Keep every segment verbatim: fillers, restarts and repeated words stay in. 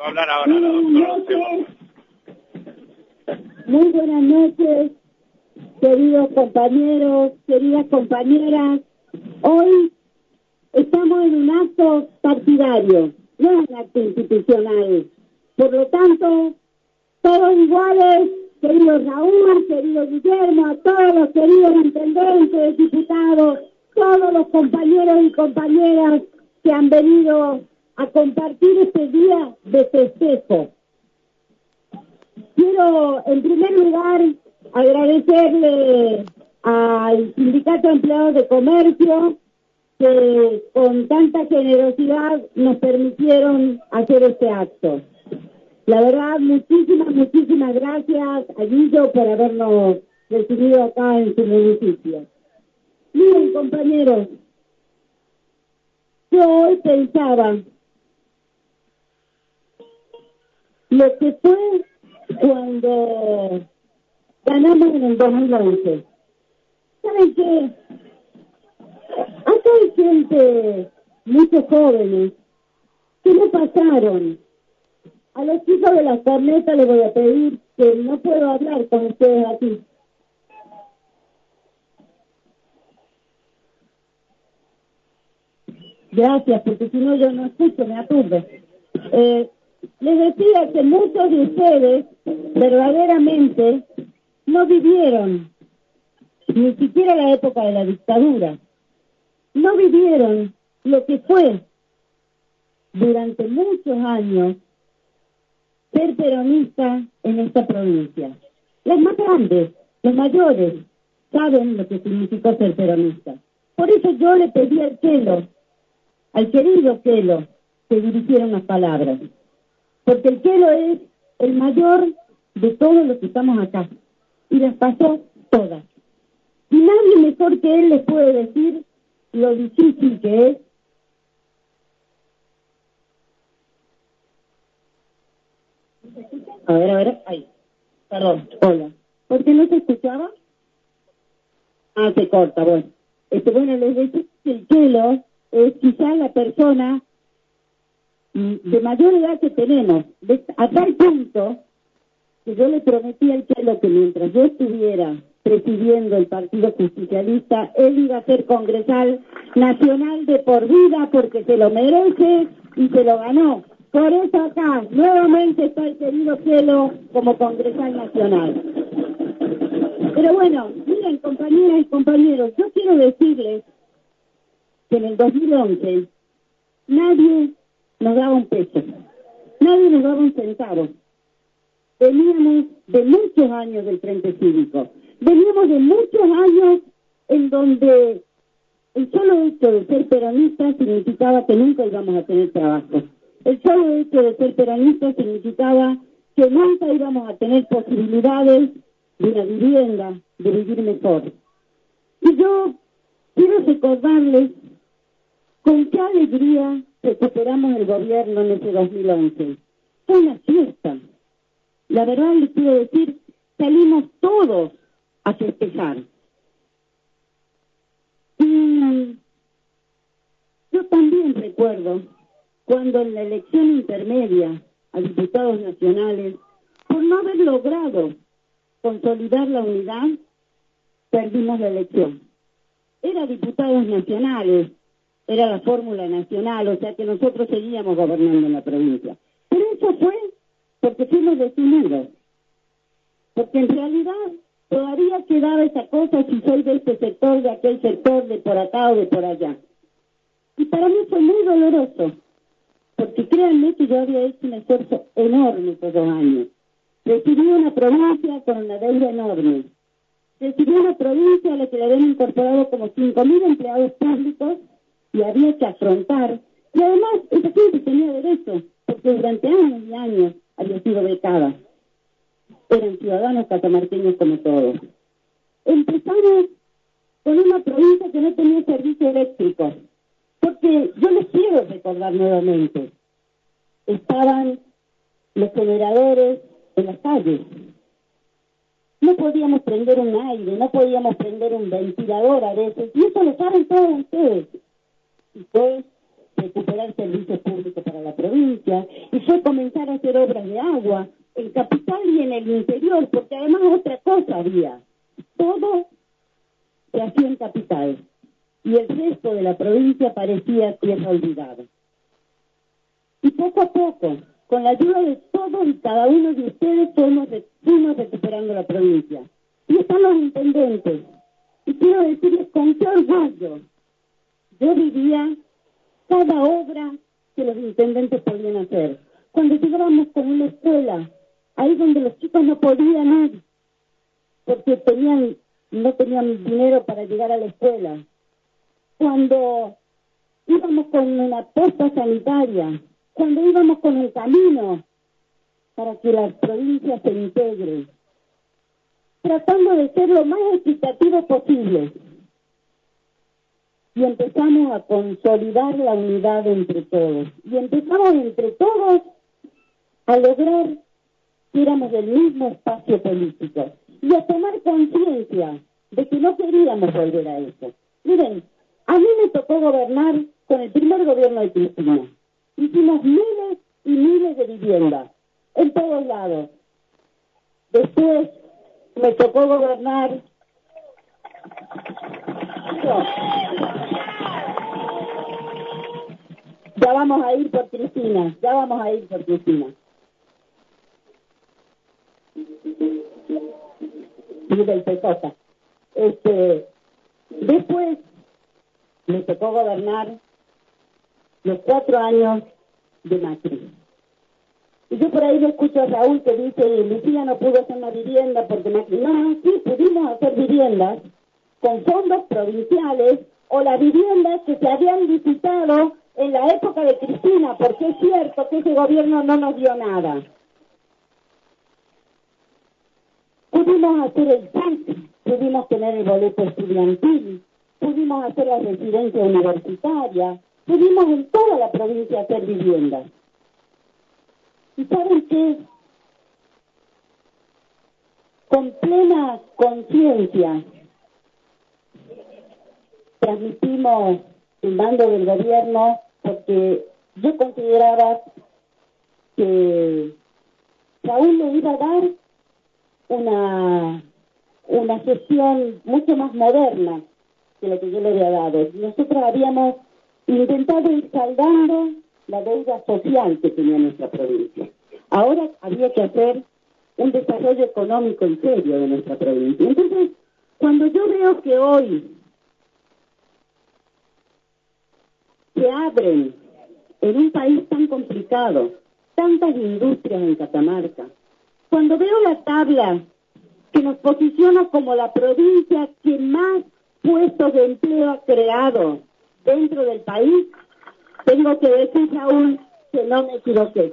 Va a hablar ahora la doctora Lucía. Muy buenas noches, queridos compañeros, queridas compañeras. Hoy estamos en un acto partidario, no en un acto institucional. Por lo tanto, todos iguales, querido Raúl, querido Guillermo, a todos los queridos intendentes, diputados, todos los compañeros y compañeras que han venido a compartir este día de festejo. Quiero, en primer lugar, agradecerle al Sindicato de Empleados de Comercio que con tanta generosidad nos permitieron hacer este acto. La verdad, muchísimas, muchísimas gracias a Guillo por habernos recibido acá en su municipio. Miren, compañeros, yo hoy pensaba lo que fue cuando ganamos en el dos mil once. ¿Saben qué? Acá hay gente, muchos jóvenes, que no pasaron. A los chicos de las cornetas les voy a pedir que no puedo hablar con ustedes aquí. Gracias, porque si no yo no escucho, me aturde. Eh, les decía que muchos de ustedes verdaderamente no vivieron ni siquiera la época de la dictadura. No vivieron lo que fue durante muchos años ser peronista en esta provincia. Los más grandes, los mayores, saben lo que significó ser peronista. Por eso yo le pedí al Chelo, al querido Chelo, que dirigiera unas palabras. Porque el Chelo es el mayor de todos los que estamos acá. Y las pasó todas. Y nadie mejor que él les puede decir lo difícil que es A ver, a ver, ahí. Perdón, hola. ¿Por qué no se escuchaba? Ah, se corta, bueno. Este, bueno, les decía que el Chelo es quizás la persona de mayor edad que tenemos. De, a tal punto que yo le prometí al Chelo que mientras yo estuviera presidiendo el Partido Justicialista, él iba a ser congresal nacional de por vida porque se lo merece y se lo ganó. Por eso acá, nuevamente está el querido Chelo como congresal nacional. Pero bueno, miren, compañeras y compañeros, yo quiero decirles que en el dos mil once nadie nos daba un peso, nadie nos daba un centavo. Veníamos de muchos años del Frente Cívico, veníamos de muchos años en donde el solo hecho de ser peronista significaba que nunca íbamos a tener trabajo. El solo hecho de ser peronista significaba que nunca íbamos a tener posibilidades de una vivienda, de vivir mejor. Y yo quiero recordarles con qué alegría recuperamos el gobierno en ese dos mil once. Fue una fiesta. La verdad les quiero decir, salimos todos a festejar. Y yo también recuerdo cuando en la elección intermedia a diputados nacionales, por no haber logrado consolidar la unidad, perdimos la elección. Era diputados nacionales, era la fórmula nacional, o sea que nosotros seguíamos gobernando en la provincia. Pero eso fue porque fuimos decididos. Porque en realidad todavía quedaba esa cosa si soy de este sector, de aquel sector, de por acá o de por allá. Y para mí fue muy doloroso. Porque créanme que yo había hecho un esfuerzo enorme estos dos años. Recibí una provincia con una deuda enorme. Recibí una provincia a la que le habían incorporado como cinco mil empleados públicos y había que afrontar. Y además, esa gente tenía derecho, porque durante años y años había sido becada. Eran ciudadanos catamarqueños como todos. Empezamos con una provincia que no tenía servicio eléctrico. Porque yo les quiero recordar nuevamente, estaban los generadores en las calles. No podíamos prender un aire, no podíamos prender un ventilador a veces, y eso lo saben todos ustedes. Y fue recuperar servicios públicos para la provincia, y fue comenzar a hacer obras de agua en capital y en el interior, porque además otra cosa había. Todo se hacía en capital, y el resto de la provincia parecía tierra olvidada. Y poco a poco, con la ayuda de todos y cada uno de ustedes, fuimos, fuimos recuperando la provincia. Y están los intendentes. Y quiero decirles con qué orgullo yo vivía cada obra que los intendentes podían hacer. Cuando llegábamos con una escuela, ahí donde los chicos no podían ir, porque tenían, no tenían dinero para llegar a la escuela. Cuando íbamos con una posta sanitaria, cuando íbamos con un camino para que la provincia se integre, tratando de ser lo más equitativo posible. Y empezamos a consolidar la unidad entre todos. Y empezamos entre todos a lograr que éramos del mismo espacio político. Y a tomar conciencia de que no queríamos volver a eso. Miren, a mí me tocó gobernar con el primer gobierno de Cristina. Hicimos miles y miles de viviendas, en todos lados. Después me tocó gobernar... No. Ya vamos a ir por Cristina, ya vamos a ir por Cristina. Y del P J. Este, después me tocó gobernar los cuatro años de Macri. Y yo por ahí le escucho a Raúl que dice, Lucía no pudo hacer una vivienda porque Macri... No, sí, pudimos hacer viviendas con fondos provinciales o las viviendas que se habían licitado en la época de Cristina, porque es cierto que ese gobierno no nos dio nada. Pudimos hacer el P A C, pudimos tener el boleto estudiantil, pudimos hacer la residencia universitaria, pudimos en toda la provincia hacer viviendas. ¿Y saben qué? Con plena conciencia transmitimos el mando del gobierno, porque yo consideraba que Raúl le iba a dar una, una gestión mucho más moderna que la que yo le había dado. Nosotros habíamos intentado ir saldando la deuda social que tenía nuestra provincia. Ahora había que hacer un desarrollo económico en serio de nuestra provincia. Entonces, cuando yo veo que hoy se abren en un país tan complicado tantas industrias en Catamarca, cuando veo la tabla que nos posiciona como la provincia que más puestos de empleo ha creado dentro del país, tengo que decir, Raúl, que no me equivoqué.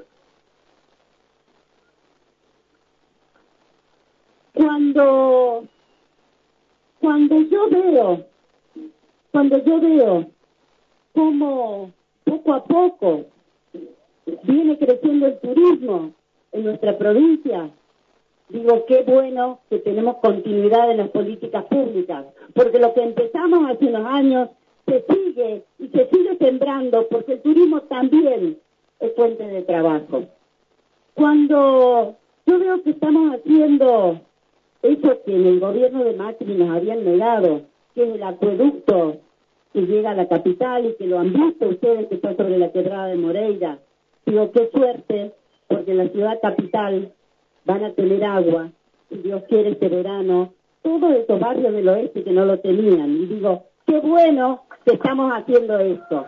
Cuando, cuando yo veo, cuando yo veo cómo poco a poco viene creciendo el turismo en nuestra provincia, digo, qué bueno que tenemos continuidad en las políticas públicas, porque lo que empezamos hace unos años se sigue y se sigue sembrando, porque el turismo también es fuente de trabajo. Cuando yo veo que estamos haciendo eso que en el gobierno de Macri nos habían negado, que es el acueducto que llega a la capital y que lo han visto ustedes, que está sobre la quebrada de Moreira, digo, qué suerte, porque en la ciudad capital van a tener agua, si Dios quiere este verano, todos esos barrios del oeste que no lo tenían. Y digo, qué bueno que estamos haciendo esto.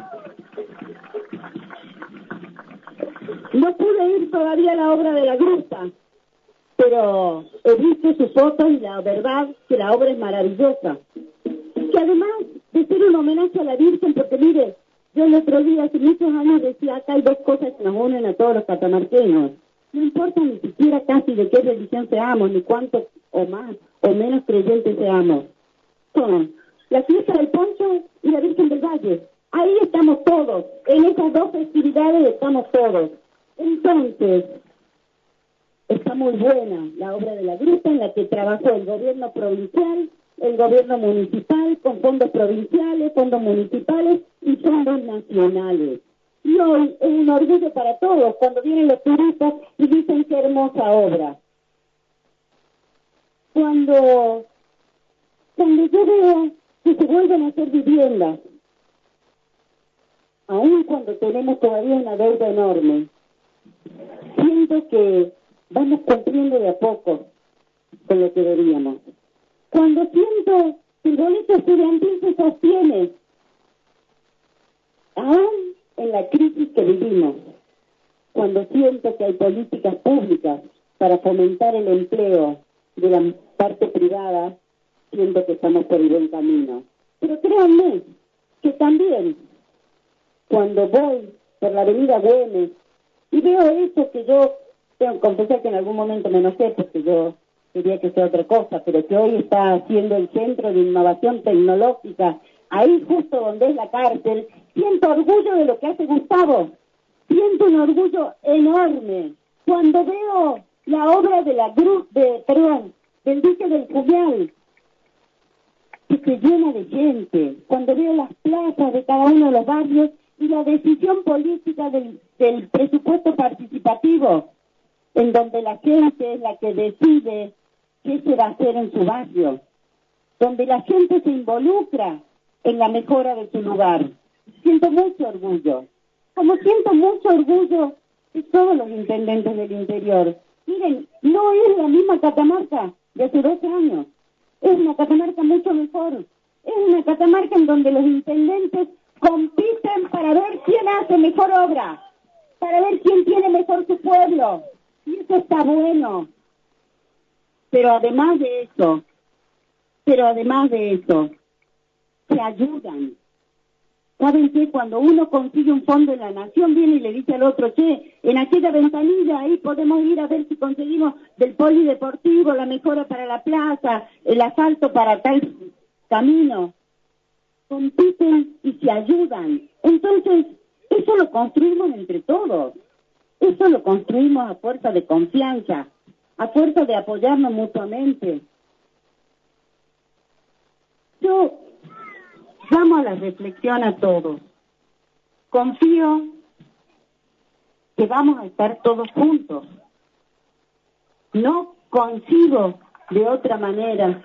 No pude ir todavía a la obra de la gruta, pero he visto sus fotos y la verdad que la obra es maravillosa. Que además de ser un homenaje a la Virgen, porque mire, yo el otro día, hace muchos años, decía, acá hay dos cosas que nos unen a todos los catamarqueños. No importa ni siquiera casi de qué religión seamos, ni cuántos o más o menos creyentes seamos. Son la fiesta del Poncho y la Virgen del Valle. Ahí estamos todos. En esas dos festividades estamos todos. Entonces, está muy buena la obra de la gruta en la que trabajó el gobierno provincial, el gobierno municipal, con fondos provinciales, fondos municipales y fondos nacionales. Y hoy es un orgullo para todos cuando vienen los turistas y dicen qué hermosa obra. Cuando, cuando yo veo que se vuelven a hacer viviendas, aun cuando tenemos todavía una deuda enorme, siento que vamos cumpliendo de a poco con lo que deberíamos. Cuando siento que el boleto estudiantil se sostiene, aún en la crisis que vivimos, cuando siento que hay políticas públicas para fomentar el empleo de la parte privada, siento que estamos por el buen camino. Pero créanme que también cuando voy por la avenida Güemes y veo eso que yo tengo que confesar que en algún momento me enojé porque yo quería que sea otra cosa, pero que hoy está siendo el centro de innovación tecnológica, ahí justo donde es la cárcel, siento orgullo de lo que hace Gustavo, siento un orgullo enorme cuando veo la obra de la Cruz, de, perdón, del Dique del Puñal, que se llena de gente, cuando veo las plazas de cada uno de los barrios y la decisión política del, del presupuesto participativo, en donde la gente es la que decide qué se va a hacer en su barrio, donde la gente se involucra en la mejora de su lugar. Siento mucho orgullo, como siento mucho orgullo de todos los intendentes del interior. Miren, no es la misma Catamarca de hace doce años, es una Catamarca mucho mejor, es una Catamarca en donde los intendentes compiten para ver quién hace mejor obra, para ver quién tiene mejor su pueblo, y eso está bueno. Pero además de eso, pero además de eso, se ayudan. ¿Saben qué? Cuando uno consigue un fondo de la nación, viene y le dice al otro, che, en aquella ventanilla ahí podemos ir a ver si conseguimos del polideportivo, la mejora para la plaza, el asfalto para tal camino. Compiten y se ayudan. Entonces, eso lo construimos entre todos. Eso lo construimos a fuerza de confianza, a fuerza de apoyarnos mutuamente. Yo llamo a la reflexión a todos. Confío que vamos a estar todos juntos. No concibo de otra manera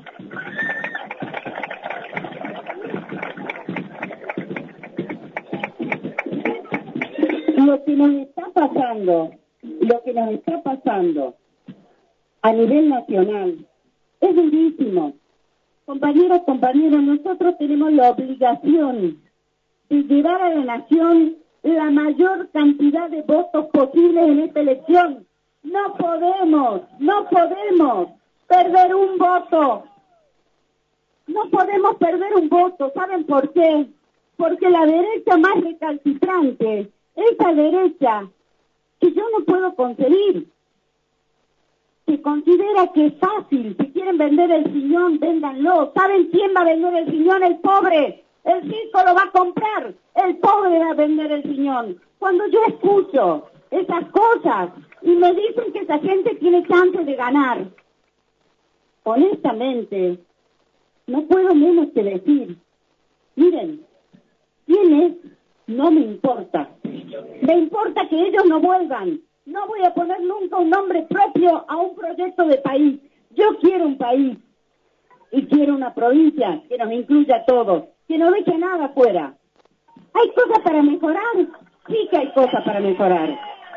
lo que nos está pasando, lo que nos está pasando a nivel nacional es durísimo. Compañeros, compañeros, nosotros tenemos la obligación de llevar a la nación la mayor cantidad de votos posibles en esta elección. No podemos, no podemos perder un voto. No podemos perder un voto. ¿Saben por qué? Porque la derecha más recalcitrante, esa derecha que yo no puedo concebir, que considera que es fácil, si quieren vender el riñón, véndanlo. ¿Saben quién va a vender el riñón? El pobre. El circo lo va a comprar, el pobre va a vender el riñón. Cuando yo escucho esas cosas y me dicen que esa gente tiene chance de ganar, honestamente, no puedo menos que decir, miren, ¿quién es? No me importa. Me importa que ellos no vuelvan. No voy a poner nunca un nombre propio a un proyecto de país. Yo quiero un país y quiero una provincia que nos incluya a todos, que no deje nada afuera. ¿Hay cosas para mejorar? Sí que hay cosas para mejorar.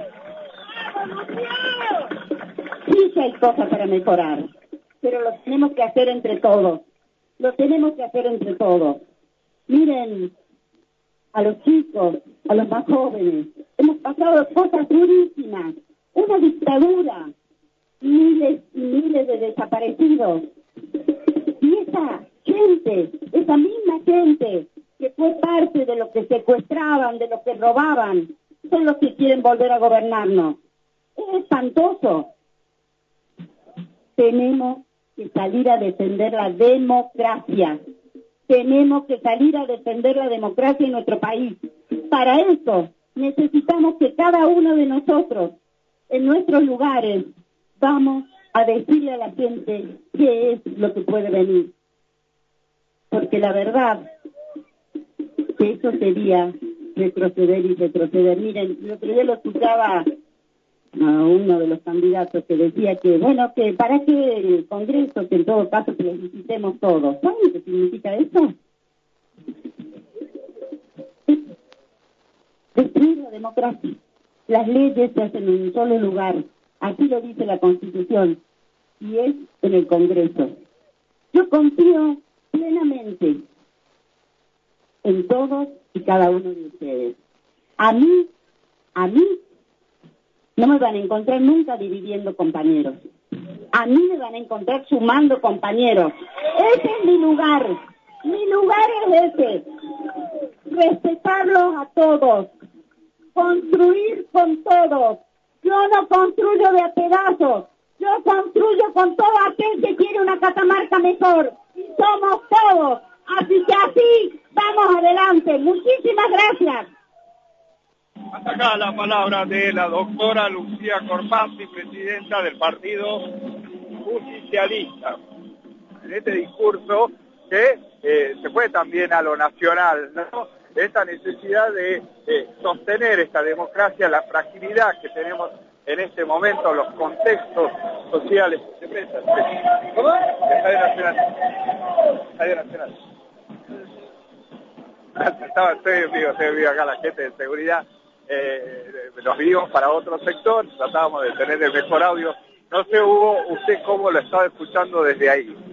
Sí que hay cosas para mejorar. Pero lo tenemos que hacer entre todos. Lo tenemos que hacer entre todos. Miren, a los chicos, a los más jóvenes, hemos pasado cosas durísimas. Una dictadura, miles y miles de desaparecidos. Y esa gente, esa misma gente que fue parte de lo que secuestraban, de lo que robaban, son los que quieren volver a gobernarnos. Es espantoso. Tenemos que salir a defender la democracia. Tenemos que salir a defender la democracia en nuestro país. Para eso necesitamos que cada uno de nosotros, en nuestros lugares, vamos a decirle a la gente qué es lo que puede venir. Porque la verdad que eso sería retroceder y retroceder. Miren, el otro día lo escuchaba a uno de los candidatos que decía que, bueno, que para qué el Congreso, que en todo caso que lo visitemos todos. ¿Saben qué significa eso? Destruir la democracia. Las leyes se hacen en un solo lugar. Así lo dice la Constitución. Y es en el Congreso. Yo confío plenamente en todos y cada uno de ustedes. A mí, a mí, no me van a encontrar nunca dividiendo compañeros. A mí me van a encontrar sumando compañeros. Ese es mi lugar. Mi lugar es ese. Respetarlos a todos. Construir con todos. Yo no construyo de a pedazos. Yo construyo con todo aquel que quiere una Catamarca mejor. Y somos todos. Así que así vamos adelante. Muchísimas gracias. Hasta acá la palabra de la doctora Lucía Corpazzi, presidenta del Partido Justicialista. En este discurso que eh, se fue también a lo nacional, ¿no? Esta necesidad de eh, sostener esta democracia, la fragilidad que tenemos en este momento, los contextos sociales. ¿Cómo? Estadio Nacional. Estadio Nacional. Estaba, estoy en vivo, estoy en vivo acá la gente de seguridad. Eh, nos vimos para otro sector, tratábamos de tener el mejor audio. No sé, Hugo, usted cómo lo estaba escuchando desde ahí.